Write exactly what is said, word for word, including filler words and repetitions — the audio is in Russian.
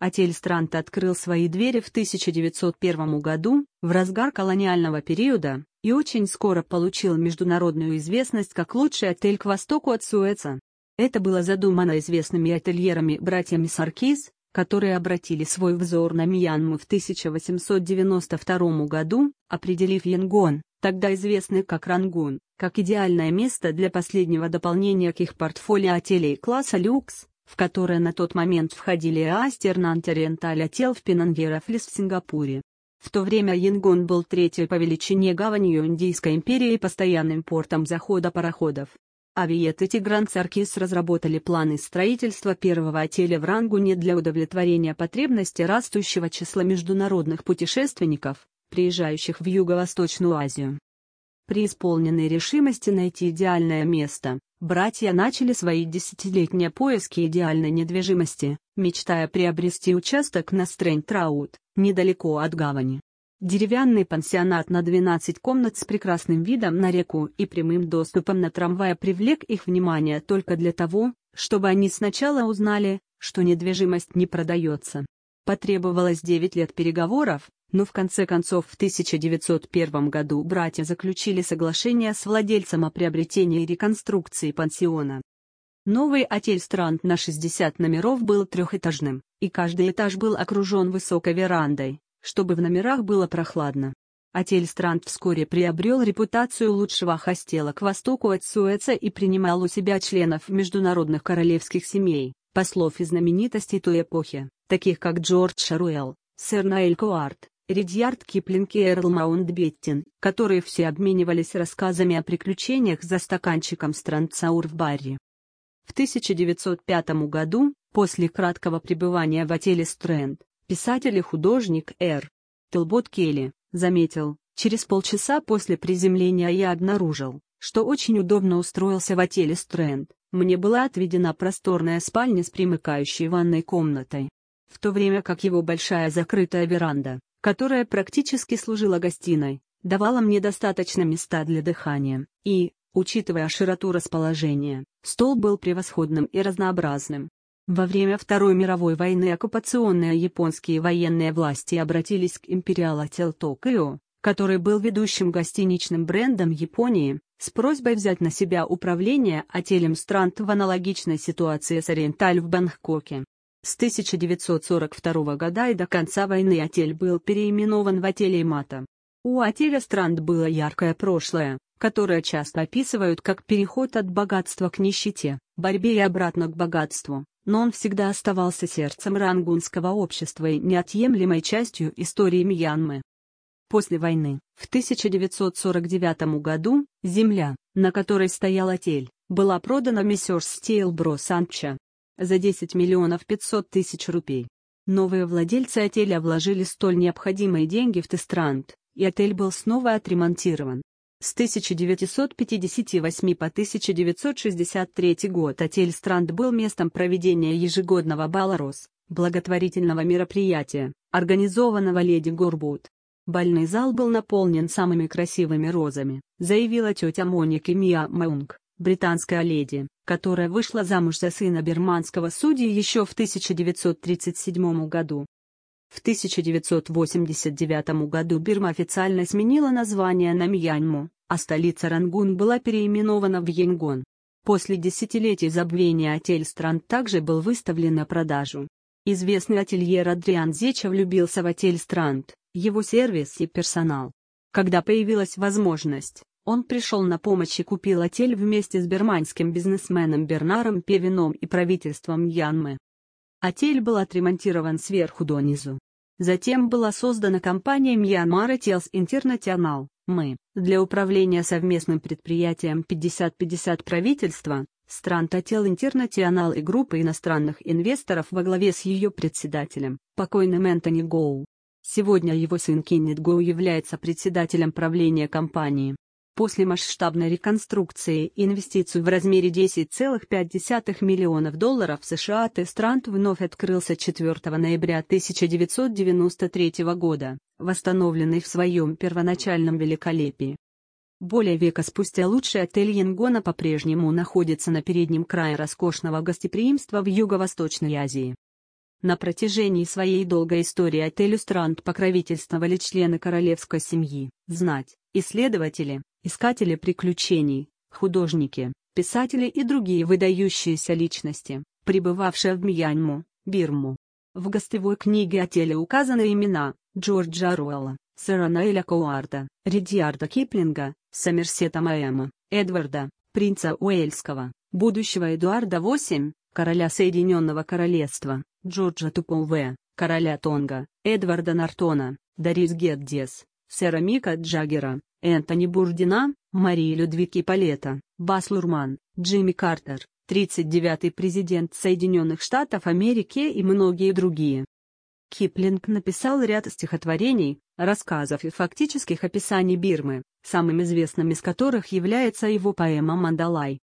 Отель Странт открыл свои двери в тысяча девятьсот первом году, в разгар колониального периода, и очень скоро получил международную известность как лучший отель к востоку от Суэца. Это было задумано известными ательерами братьями Саркис, которые обратили свой взор на Мьянму в тысяча восемьсот девяносто втором году, определив Янгон, тогда известный как Рангун, как идеальное место для последнего дополнения к их портфолио отелей класса люкс, в которое на тот момент входили Астернант Ориенталь отель в Пенангерафлис в Сингапуре. В то время Янгон был третьей по величине гаванью Индийской империи и постоянным портом захода пароходов. Авиет и Тигран Саркис разработали планы строительства первого отеля в Рангуне для удовлетворения потребностей растущего числа международных путешественников, приезжающих в Юго-Восточную Азию. При исполненной решимости найти идеальное место, братья начали свои десятилетние поиски идеальной недвижимости, мечтая приобрести участок на Стрэнт-Траут, недалеко от гавани. Деревянный пансионат на двенадцать комнат с прекрасным видом на реку и прямым доступом на трамвае привлек их внимание только для того, чтобы они сначала узнали, что недвижимость не продается. Потребовалось девять лет переговоров, но в конце концов в тысяча девятьсот первом году братья заключили соглашение с владельцем о приобретении и реконструкции пансиона. Новый отель Странт на шестьдесят номеров был трехэтажным, и каждый этаж был окружен высокой верандой, чтобы в номерах было прохладно. Отель Странт вскоре приобрел репутацию лучшего хостела к востоку от Суэца и принимал у себя членов международных королевских семей, послов и знаменитостей той эпохи, таких как Джордж Оруэлл, сэр Наэль Коарт, Ридьярд Киплинг и Эрл Маунтбеттен, которые все обменивались рассказами о приключениях за стаканчиком Странт-Саур в баре. В тысяча девятьсот пятом году, после краткого пребывания в отеле Стрэнд, писатель и художник Р. Телбот Келли заметил: «Через полчаса после приземления я обнаружил, что очень удобно устроился в отеле Стрэнд. Мне была отведена просторная спальня с примыкающей ванной комнатой, в то время как его большая закрытая веранда, которая практически служила гостиной, давала мне достаточно места для дыхания, и, учитывая широту расположения, стол был превосходным и разнообразным». Во время Второй мировой войны оккупационные японские военные власти обратились к Imperial Hotel Tokyo, который был ведущим гостиничным брендом Японии, с просьбой взять на себя управление отелем Странт в аналогичной ситуации с Ориенталь в Бангкоке. С тысяча девятьсот сорок второго года и до конца войны отель был переименован в отель Ямато. У отеля Странт было яркое прошлое, которое часто описывают как переход от богатства к нищете, борьбе и обратно к богатству, но он всегда оставался сердцем рангунского общества и неотъемлемой частью истории Мьянмы. После войны, в тысяча девятьсот сорок девятом году, земля, на которой стоял отель, была продана Мессерс Стейлбро Санча за десять миллионов пятьсот тысяч рупий. Новые владельцы отеля вложили столь необходимые деньги в Тестрант, и отель был снова отремонтирован. С тысяча девятьсот пятьдесят восьмого по тысяча девятьсот шестьдесят третий год отель Странт был местом проведения ежегодного бала роз, благотворительного мероприятия, организованного леди Горбут. Бальный зал был наполнен самыми красивыми розами, заявила тетя Моники Мия Маунг, британская леди, которая вышла замуж за сына бирманского судьи еще в тысяча девятьсот тридцать седьмом году. В тысяча девятьсот восемьдесят девятом году Бирма официально сменила название на Мьянму, а столица Рангун была переименована в Янгон. После десятилетий забвения отель Странт также был выставлен на продажу. Известный ательер Адриан Зеча влюбился в отель Странт, его сервис и персонал. Когда появилась возможность, он пришел на помощь и купил отель вместе с бирманским бизнесменом Бернаром Певином и правительством Мьянмы. Отель был отремонтирован сверху донизу. Затем была создана компания Myanmar Hotels International, эм, для управления совместным предприятием пятьдесят пятьдесят правительства, Странт Hotel International и группа иностранных инвесторов во главе с ее председателем, покойным Энтони Гоу. Сегодня его сын Кеннет Гоу является председателем правления компании. После масштабной реконструкции и инвестиций в размере десять целых пять десятых миллионов долларов США Тестрант вновь открылся четвёртого ноября тысяча девятьсот девяносто третьего года, восстановленный в своем первоначальном великолепии. Более века спустя лучший отель Янгона по-прежнему находится на переднем крае роскошного гостеприимства в Юго-Восточной Азии. На протяжении своей долгой истории отелю Странд покровительствовали члены королевской семьи, знать, исследователи, искатели приключений, художники, писатели и другие выдающиеся личности, прибывавшие в Мьянму, Бирму. В гостевой книге отеля указаны имена Джорджа Оруэлла, сэра Ноэля Коуарда, Ридьярда Киплинга, Сомерсета Моэма, Эдварда, принца Уэльского, будущего Эдуарда восьмого, короля Соединенного Королевства, Джорджа Тупоуве, короля Тонга, Эдварда Нортона, Дорис Геддес, сэра Мика Джаггера, Энтони Бурдина, Марии Людвиг Ипполета, Бас Лурман, Джимми Картер, тридцать девятый президент Соединенных Штатов Америки и многие другие. Киплинг написал ряд стихотворений, рассказов и фактических описаний Бирмы, самым известным из которых является его поэма «Мандалай».